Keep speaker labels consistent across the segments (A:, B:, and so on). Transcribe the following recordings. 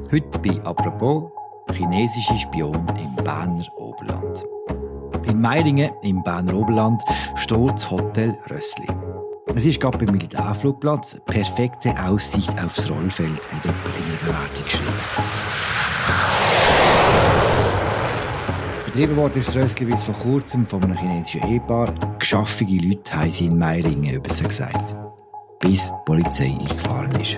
A: Heute bei «Apropos» chinesische Spion im Berner Oberland. In Meiringen im Berner Oberland steht das Hotel Rössli. Es ist gerade beim Militärflugplatz. Perfekte Aussicht aufs Rollfeld, hat jemand in einer Bewertung geschrieben. Betrieben wurde das Rössli bis vor kurzem von einem chinesischen Ehepaar. Geschaffige Leute haben sie in Meiringen über sie gesagt. Bis die Polizei eingefahren ist.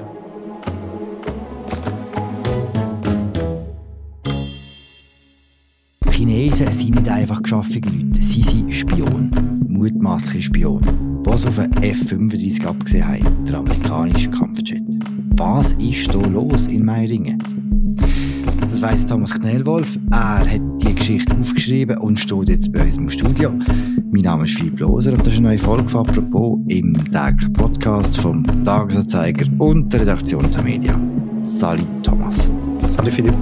A: Die Chinesen sind nicht einfach geschaffene Leute, sie sind Spione, mutmaßliche Spione, die sie auf einen F-35 abgesehen haben, der amerikanische Kampfjet. Was ist hier los in Meiringen? Das weiss Thomas Knellwolf. Er hat die Geschichte aufgeschrieben und steht jetzt bei uns im Studio. Mein Name ist Philipp Loser und das ist eine neue Folge von «Apropos» im täglichen Podcast vom Tagesanzeiger und der Redaktion der Media. Salut Thomas.
B: Salut Philipp.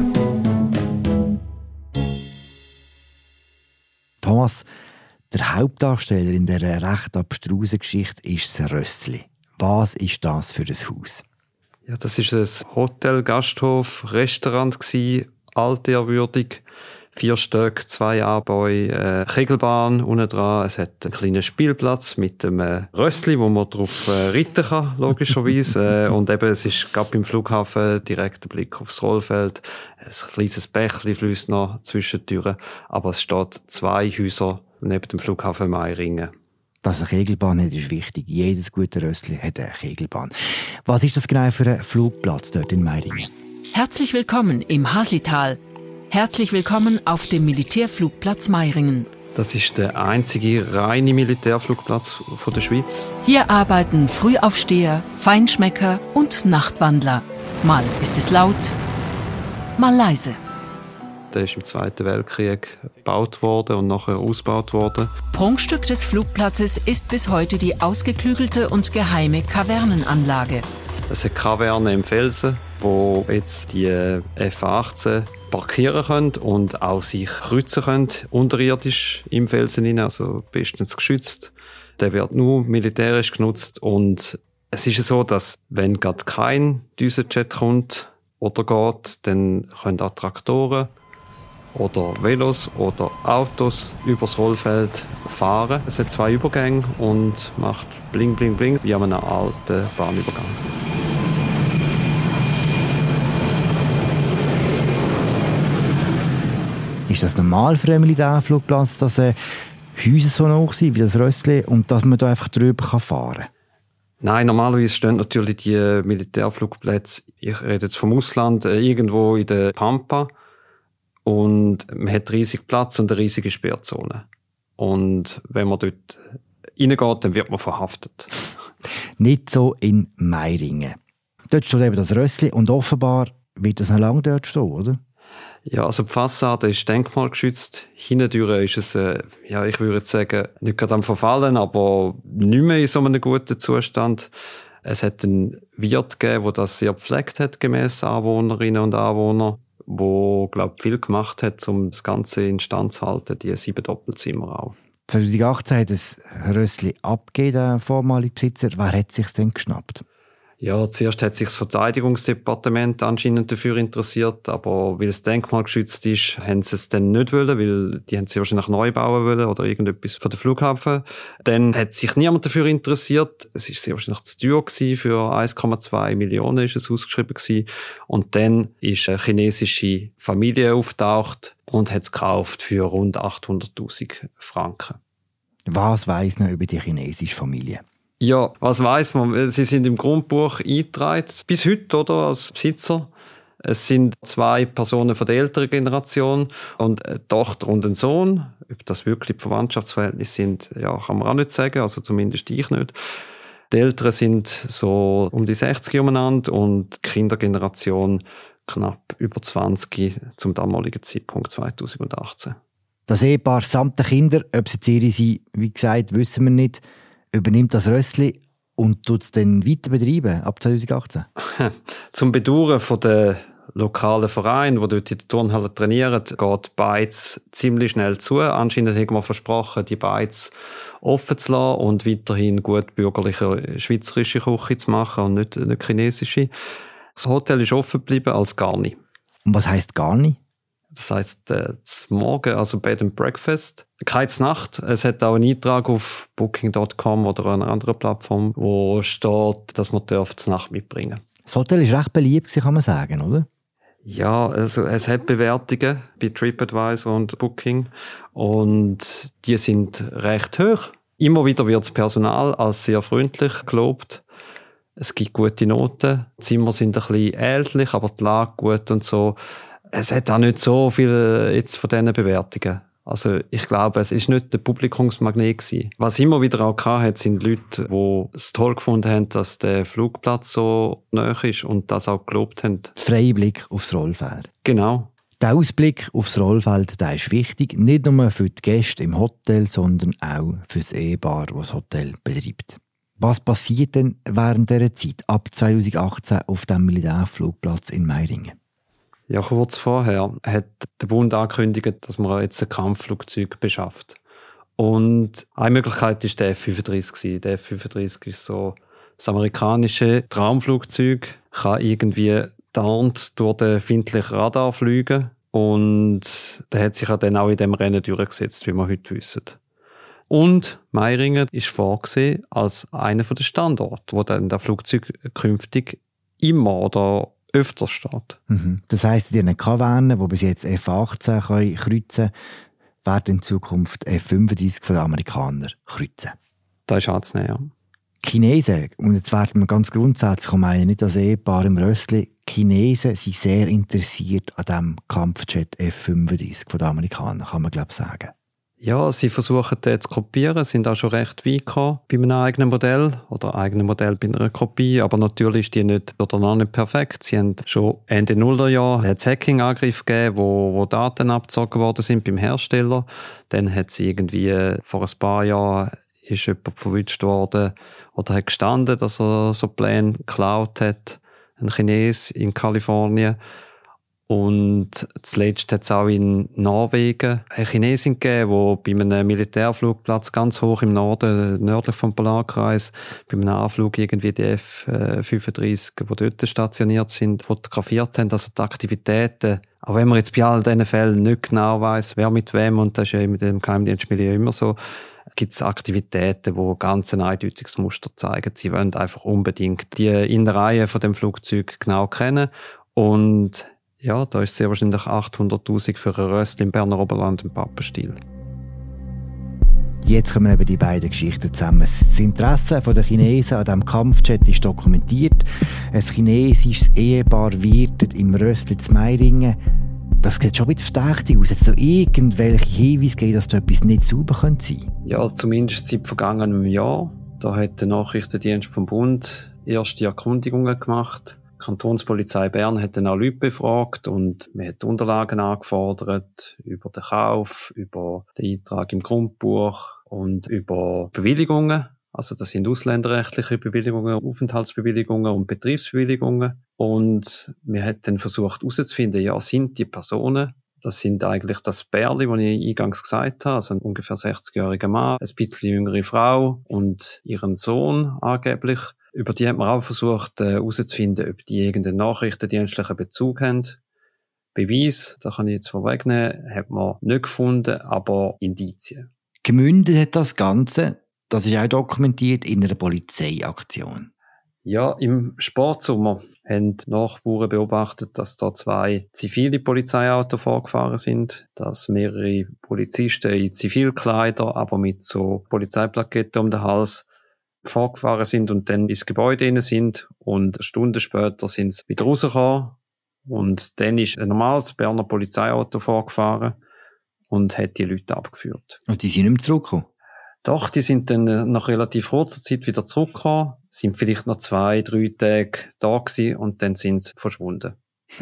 A: Thomas, der Hauptdarsteller in dieser recht abstrusen Geschichte ist das Rössli. Was ist das für ein Haus?
B: Ja, das war ein Hotel, Gasthof, Restaurant gsi, altehrwürdig. 4 Stück, 2 Anbäue, Kegelbahn unten dran. Es hat einen kleinen Spielplatz mit einem Rössli, wo man drauf reiten kann, logischerweise. Und eben, es ist gerade beim Flughafen direkt der Blick aufs Rollfeld. Ein kleines Bächli fließt noch zwischen die Türen. Aber es steht 2 Häuser neben dem Flughafen Meiringen.
A: Dass eine Kegelbahn hat, ist wichtig. Jedes gute Rössli hat eine Kegelbahn. Was ist das genau für ein Flugplatz dort in Meiringen?
C: Herzlich willkommen im Haslital. Herzlich willkommen auf dem Militärflugplatz Meiringen.
B: Das ist der einzige reine Militärflugplatz der Schweiz.
C: Hier arbeiten Frühaufsteher, Feinschmecker und Nachtwandler. Mal ist es laut, mal leise.
B: Der ist im Zweiten Weltkrieg gebaut worden und nachher ausgebaut worden.
C: Prunkstück des Flugplatzes ist bis heute die ausgeklügelte und geheime Kavernenanlage.
B: Es hat Kavernen im Felsen, wo jetzt die F-18 parkieren können und auch sich kreuzen können, unterirdisch im Felsen hinein, also bestens geschützt. Der wird nur militärisch genutzt und es ist so, dass wenn gerade kein Düsenjet kommt oder geht, dann können auch Traktoren oder Velos oder Autos übers Rollfeld fahren. Es hat 2 Übergänge und macht bling bling bling wie an einem alten Bahnübergang.
A: Ist das normal für einen Militärflugplatz, dass Häuser so hoch sind wie das Rössli und dass man da einfach drüber fahren kann?
B: Nein, normalerweise stehen natürlich die Militärflugplätze, ich rede jetzt vom Ausland, irgendwo in der Pampa. Und man hat riesig Platz und eine riesige Sperrzone. Und wenn man dort reingeht, dann wird man verhaftet.
A: Nicht so in Meiringen. Dort steht eben das Rössli und offenbar wird das noch lange dort stehen, oder?
B: Ja, also die Fassade ist denkmalgeschützt. Hintendurch ist es, ja, ich würde sagen, nicht gerade am Verfallen, aber nicht mehr in so einem guten Zustand. Es hat einen Wirt gegeben, der das sehr gepflegt hat, gemäss Anwohnerinnen und Anwohner, wo, glaube ich, viel gemacht hat, um das Ganze instand zu halten, die 7 Doppelzimmer auch.
A: 2018 hat das Rössli abgegeben, der vormalige Besitzer. Wer hat sich denn geschnappt?
B: Ja, zuerst hat sich das Verteidigungsdepartement anscheinend dafür interessiert, aber weil es denkmalgeschützt ist, haben sie es dann nicht wollen, weil die haben sie wahrscheinlich neu bauen wollen oder irgendetwas für den Flughafen. Dann hat sich niemand dafür interessiert. Es ist sehr wahrscheinlich zu teuer gewesen. Für 1,2 Millionen ist es ausgeschrieben gewesen. Und dann ist eine chinesische Familie auftaucht und hat es gekauft für rund 800.000 Franken.
A: Was weiss man über die chinesische Familie?
B: Ja, was weiss man? Sie sind im Grundbuch eingetragen, bis heute, oder, als Besitzer. Es sind 2 Personen von der älteren Generation und eine Tochter und ein Sohn. Ob das wirklich die Verwandtschaftsverhältnisse sind, ja, kann man auch nicht sagen, also zumindest ich nicht. Die Älteren sind so um die 60 umeinander und die Kindergeneration knapp über 20 zum damaligen Zeitpunkt 2018.
A: Das Ehepaar samt den Kindern, ob sie ihre sind, wie gesagt, wissen wir nicht, übernimmt das Rössli und tut es dann weiter betreiben, ab 2018?
B: Zum Bedauern von den lokalen Vereinen, die dort in der Turnhalle trainieren, geht Beiz ziemlich schnell zu. Anscheinend haben wir versprochen, die Beiz offen zu lassen und weiterhin gut bürgerliche schweizerische Küche zu machen und nicht chinesische. Das Hotel ist offen geblieben als Garni.
A: Und was heisst gar nicht?
B: Das heisst, zum Morgen, also Bed and Breakfast. Keine Nacht. Es hat auch einen Eintrag auf Booking.com oder einer anderen Plattform, wo steht, dass man zur Nacht mitbringen darf.
A: Das Hotel ist recht beliebt, kann man sagen, oder?
B: Ja, also es hat Bewertungen bei TripAdvisor und Booking und die sind recht hoch. Immer wieder wird das Personal als sehr freundlich gelobt. Es gibt gute Noten. Die Zimmer sind ein bisschen ähnlich, aber die Lage gut und so. Es hat auch nicht so viel jetzt von diesen Bewertungen. Also ich glaube, es ist nicht der Publikumsmagnet gewesen. Was immer wieder auch hatte, sind Leute, die es toll gefunden haben, dass der Flugplatz so nahe ist und das auch gelobt haben.
A: Freier Blick aufs Rollfeld.
B: Genau.
A: Der Ausblick aufs Rollfeld, der ist wichtig, nicht nur für die Gäste im Hotel, sondern auch für das Ehepaar, das das Hotel betreibt. Was passiert denn während dieser Zeit, ab 2018, auf dem Militärflugplatz in Meiringen?
B: Ja, kurz vorher hat der Bund angekündigt, dass man jetzt ein Kampfflugzeug beschafft. Und eine Möglichkeit war der F-35. Der F-35 ist so das amerikanische Traumflugzeug, kann irgendwie dauernd durch den findlichen Radar fliegen. Und der hat sich dann auch in dem Rennen durchgesetzt, wie wir heute wissen. Und Meiringen ist vorgesehen als einer der Standorte, wo dann das Flugzeug künftig immer oder öfter steht.
A: Das heisst, in diesen Kavernen, die bis jetzt F-18 kreuzen können, werden in Zukunft F-35 von den Amerikanern kreuzen.
B: Das ist anzunehmen, ja.
A: Chinesen, und jetzt werden wir ganz grundsätzlich, meinen nicht das Ehepaar im Rössli, Chinesen sind sehr interessiert an diesem Kampfjet F-35 von den Amerikanern, kann man glaube ich sagen.
B: Ja, sie versuchen den zu kopieren, sind auch schon recht weit gekommen bei einem eigenen Modell oder eigenen Modell bei einer Kopie, aber natürlich ist die nicht oder noch nicht perfekt. Sie haben schon Ende Nullerjahr einen Hacking-Angriff gegeben, wo Daten abgezogen worden sind beim Hersteller. Dann hat sie irgendwie vor ein paar Jahren ist jemand verwünscht worden oder hat gestanden, dass er so Pläne geklaut hat, ein Chines in Kalifornien. Und zuletzt hat es auch in Norwegen eine Chinesin gegeben, die bei einem Militärflugplatz ganz hoch im Norden, nördlich vom Polarkreis, bei einem Anflug irgendwie die F-35, die dort stationiert sind, fotografiert haben. Also die Aktivitäten, auch wenn man jetzt bei all diesen Fällen nicht genau weiss, wer mit wem, und das ist ja mit dem Geheimdienstmilieu immer so, gibt es Aktivitäten, die ganz ein eindeutiges Muster zeigen. Sie wollen einfach unbedingt die Innereien von dem Flugzeug genau kennen. Und ja, da ist sehr wahrscheinlich 800'000 für ein Rössli im Berner Oberland im Pappenstiel.
A: Jetzt kommen eben die beiden Geschichten zusammen. Das Interesse der Chinesen an diesem Kampfjet ist dokumentiert. Ein chinesisches Ehepaar wirtet im Rössli zu Meiringen. Das sieht schon ein bisschen verdächtig aus. Hat es da irgendwelche Hinweise gegeben, dass da etwas nicht sauber sein könnte?
B: Ja, zumindest seit vergangenem Jahr. Da hat der Nachrichtendienst vom Bund erste Erkundigungen gemacht. Die Kantonspolizei Bern hat dann auch Leute befragt und man hat Unterlagen angefordert über den Kauf, über den Eintrag im Grundbuch und über Bewilligungen. Also das sind ausländerrechtliche Bewilligungen, Aufenthaltsbewilligungen und Betriebsbewilligungen. Und wir haben dann versucht herauszufinden, ja, sind die Personen, das sind eigentlich das Pärli, das ich eingangs gesagt habe, also ein ungefähr 60-jähriger Mann, ein bisschen jüngere Frau und ihren Sohn angeblich. Über die hat man auch versucht herauszufinden, ob die irgendeinen nachrichtendienstlichen Bezug haben. Beweis, da kann ich jetzt vorwegnehmen, hat man nicht gefunden, aber Indizien.
A: Gemündet hat das Ganze, das ist auch dokumentiert, in einer Polizeiaktion.
B: Ja, im Sportsommer haben Nachbarn beobachtet, dass da 2 zivile Polizeiautos vorgefahren sind, dass mehrere Polizisten in Zivilkleider, aber mit so Polizeiplaketten um den Hals vorgefahren sind und dann ins Gebäude rein sind, und eine Stunde später sind sie wieder rausgekommen und dann ist ein normales Berner Polizeiauto vorgefahren und hat die Leute abgeführt.
A: Und die sind nicht mehr zurückgekommen?
B: Doch, die sind dann nach relativ kurzer Zeit wieder zurückgekommen, sind vielleicht noch 2-3 Tage da gewesen und dann sind sie verschwunden.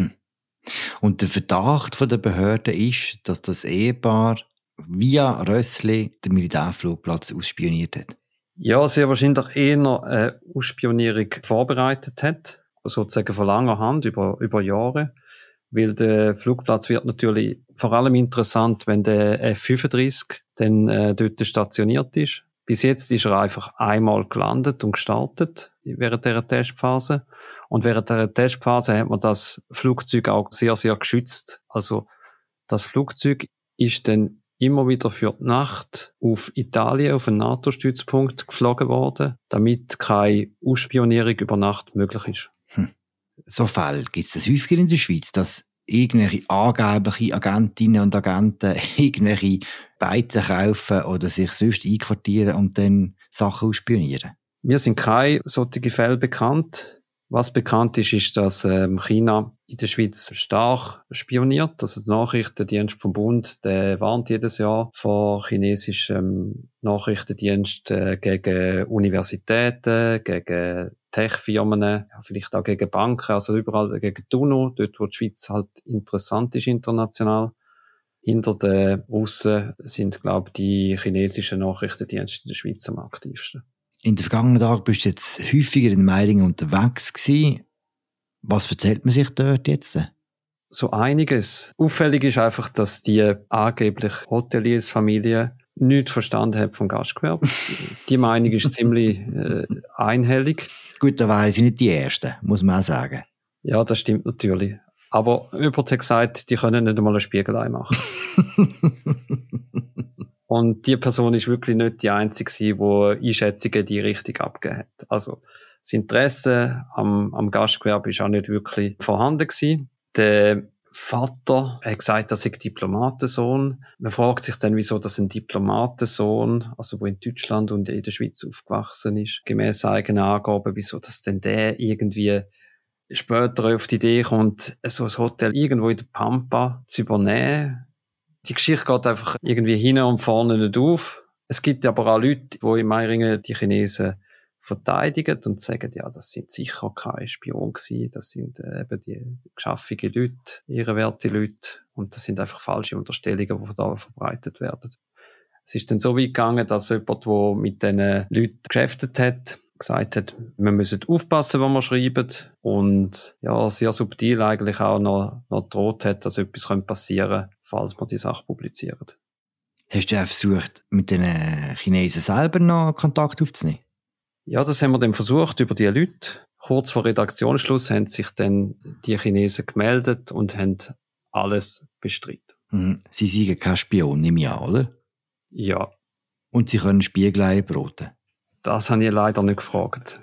A: Und der Verdacht der Behörden ist, dass das Ehepaar via Rössli den Militärflugplatz ausspioniert hat.
B: Ja, sehr wahrscheinlich eher eine Ausspionierung vorbereitet hat, sozusagen von langer Hand, über Jahre. Weil der Flugplatz wird natürlich vor allem interessant, wenn der F-35 dann dort stationiert ist, Bis jetzt ist er einfach einmal gelandet und gestartet während dieser Testphase. Und während dieser Testphase hat man das Flugzeug auch sehr, sehr geschützt. Also das Flugzeug ist dann immer wieder für die Nacht auf Italien, auf einen NATO-Stützpunkt geflogen worden, damit keine Ausspionierung über Nacht möglich ist.
A: So Fälle gibt es das häufiger in der Schweiz, dass irgendwelche angebliche Agentinnen und Agenten irgendwelche Beizen kaufen oder sich sonst einquartieren und dann Sachen ausspionieren?
B: Mir sind keine solchen Fälle bekannt. Was bekannt ist, ist, dass China in der Schweiz stark spioniert. Also der Nachrichtendienst vom Bund, der warnt jedes Jahr vor chinesischen Nachrichtendiensten gegen Universitäten, gegen Tech-Firmen, ja, vielleicht auch gegen Banken, also überall gegen die UNO, dort wo die Schweiz halt interessant ist international. Hinter den Russen sind, glaube ich, die chinesischen Nachrichtendienste in der Schweiz am aktivsten.
A: In den vergangenen Tagen bist du jetzt häufiger in Meiringen unterwegs gewesen. Was erzählt man sich dort jetzt?
B: So einiges. Auffällig ist einfach, dass die angeblich Hoteliers-Familie nichts verstanden hat vom Gastgewerbe. Die Meinung ist ziemlich einhellig.
A: Gut, da wären sie nicht die Ersten, muss man auch sagen.
B: Ja, das stimmt natürlich. Aber jemand hat gesagt, die können nicht einmal ein Spiegelei machen. Und die Person ist wirklich nicht die einzige, die Einschätzungen in die Richtung abgegeben hat. Also das Interesse am Gastgewerbe ist auch nicht wirklich vorhanden gewesen. Der Vater hat gesagt, er sei Diplomatensohn. Man fragt sich dann, wieso das ein Diplomatensohn, also wo in Deutschland und in der Schweiz aufgewachsen ist, gemäss eigenen Angaben, wieso das denn der irgendwie später auf die Idee kommt, so ein Hotel irgendwo in der Pampa zu übernehmen. Die Geschichte geht einfach irgendwie hinten und vorne nicht auf. Es gibt aber auch Leute, die in Meiringen die Chinesen verteidigen und sagen, ja, das sind sicher keine Spione gewesen, das sind eben die geschaffenen Leute, ehrenwerte Leute, und das sind einfach falsche Unterstellungen, die da verbreitet werden. Es ist dann so weit gegangen, dass jemand, der mit diesen Leuten geschäftet hat, gesagt hat, wir müssen aufpassen, was wir schreiben, und ja, sehr subtil eigentlich auch noch gedroht hat, dass etwas passieren könnte, falls wir die Sache publizieren.
A: Hast du auch versucht, mit den Chinesen selber noch Kontakt aufzunehmen?
B: Ja, das haben wir dann versucht über die Leute. Kurz vor Redaktionsschluss haben sich dann die Chinesen gemeldet und haben alles bestritten.
A: Sie sind kein Spion, nehme ich an, oder?
B: Ja.
A: Und sie können Spiegelei broten?
B: Das habe ich leider nicht gefragt.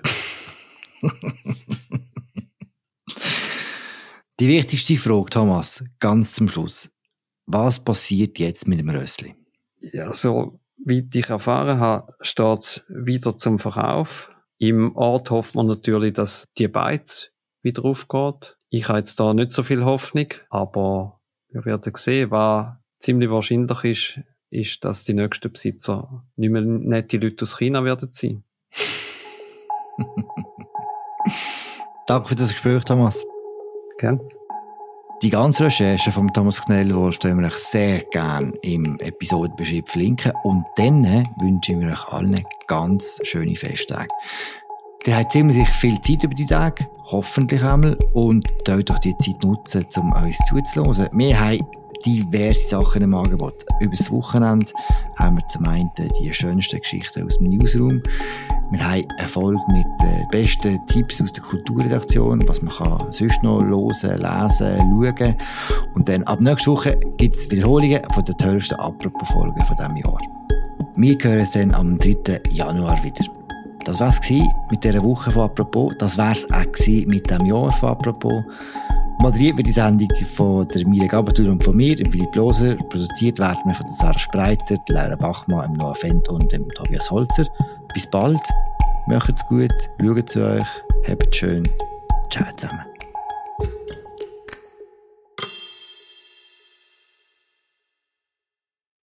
A: Die wichtigste Frage, Thomas, ganz zum Schluss. Was passiert jetzt mit dem Rössli?
B: Ja, so wie ich erfahren habe, steht es wieder zum Verkauf. Im Ort hofft man natürlich, dass die Beiz wieder aufgeht. Ich habe jetzt da nicht so viel Hoffnung, aber wir werden sehen. Was ziemlich wahrscheinlich ist, dass die nächsten Besitzer nicht mehr nette Leute aus China werden sein.
A: Danke für das Gespräch, Thomas.
B: Gerne.
A: Die ganze Recherche von Thomas Knellwohl stellen wir euch sehr gerne im Episodenbeschrieb verlinken. Und dann wünschen wir euch allen ganz schöne Festtage. Ihr habt ziemlich viel Zeit über die Tage, hoffentlich einmal, und könnt doch die Zeit nutzen, um uns zuzuhören. Wir haben diverse Sachen im Angebot. Über das Wochenende haben wir zum einen die schönsten Geschichten aus dem Newsroom. Wir haben eine Folge mit den besten Tipps aus der Kulturredaktion, was man kann sonst noch hören, lesen, schauen. Und dann ab nächster Woche gibt es Wiederholungen von den tollsten Apropos-Folgen von diesem Jahr. Wir hören es dann am 3. Januar wieder. Das war es mit dieser Woche von Apropos. Das war es auch mit diesem Jahr von Apropos. Moderiert wird die Sendung von der Miriam Gabertur und von mir, dem Philipp Loser. Produziert werden wir von der Sarah Spreiter, der Laura Bachmann, dem Noah Fendt und dem Tobias Holzer. Bis bald, macht's gut, schaut zu euch, habt schön, ciao zusammen.